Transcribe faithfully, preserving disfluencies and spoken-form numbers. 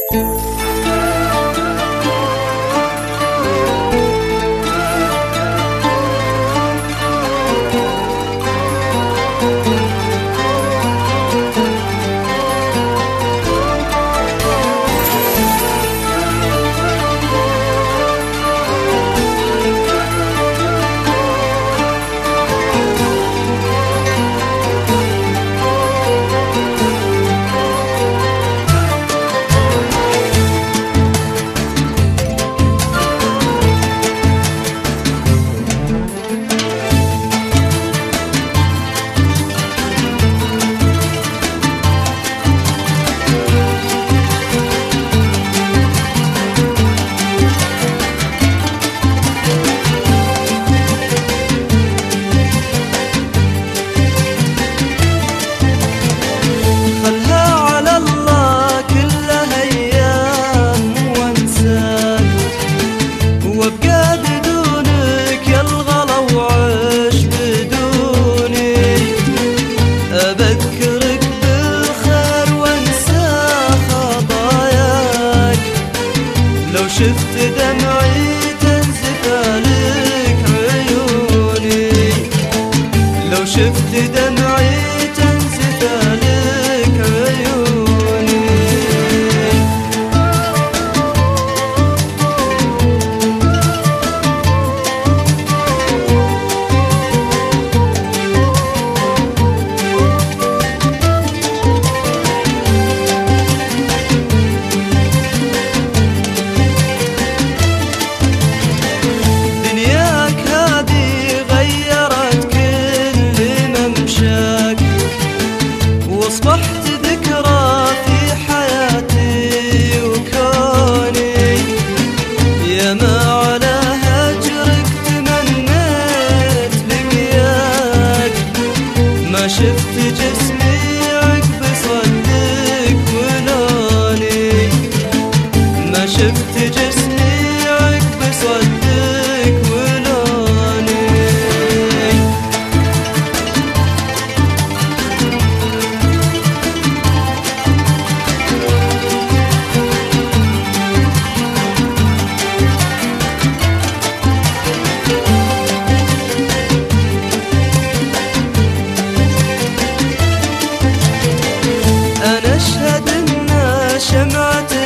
شفت دمعي تنزف لك عيوني، لو شفت دمعي تنزف لك عيوني. واصبحت ذكرى في حياتي وكوني، يا ما على هجرك تمنيت لقياك، ما شفت جسمي عقب صدق ولوني، ما شفت جسمي عقب صدق ولوني. أنا أشهد إن شمعة